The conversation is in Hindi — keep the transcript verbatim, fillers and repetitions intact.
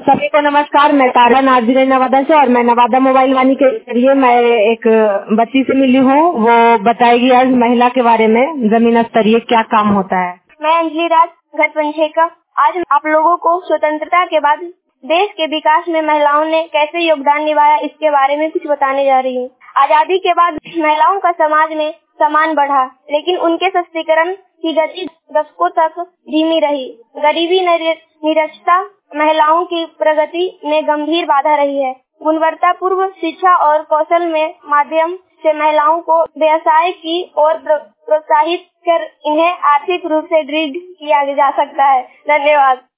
सभी को नमस्कार। मैं तारा नाजरीन नवादा से और मैं नवादा मोबाइल वाणी के जरिए मैं एक बच्ची से मिली हूँ। वो बताएगी आज महिला के बारे में जमीन स्तरीय क्या काम होता है। मैं अंजलि राज घर पंचेका आज आप लोगों को स्वतंत्रता के बाद देश के विकास में महिलाओं ने कैसे योगदान निभाया इसके बारे में कुछ बताने जा रही हूँ। आजादी के बाद महिलाओं का समाज में सम्मान बढ़ा, लेकिन उनके सशक्तिकरण की गति दशकों तक धीमी रही। गरीबी निरक्षरता महिलाओं की प्रगति में गंभीर बाधा रही है। गुणवत्तापूर्ण शिक्षा और कौशल में माध्यम से महिलाओं को व्यवसाय की ओर प्रोत्साहित कर इन्हें आर्थिक रूप से दृढ़ किया जा सकता है। धन्यवाद।